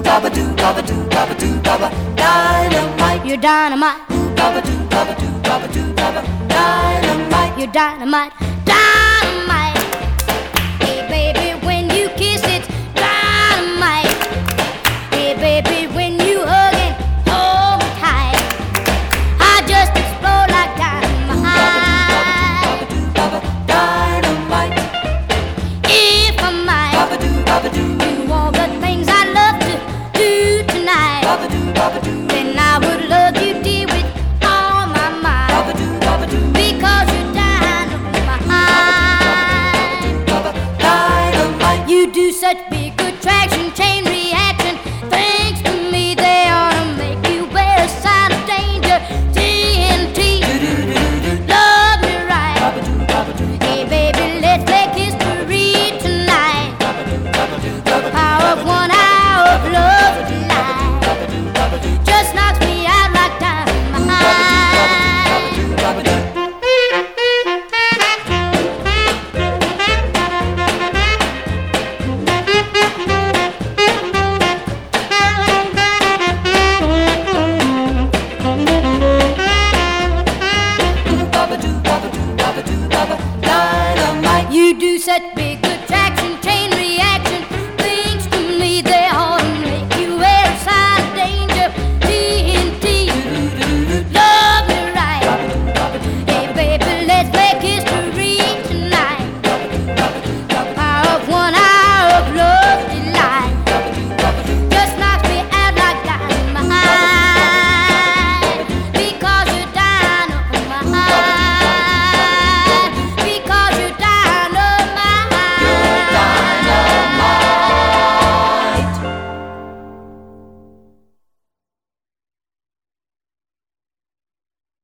gabba doo gabba doo gabba doo gabba. Dynamite. You're dynamite. Gabba doo gabba doo gabba doo gabba. Dynamite. You're dynamite. Dynamite.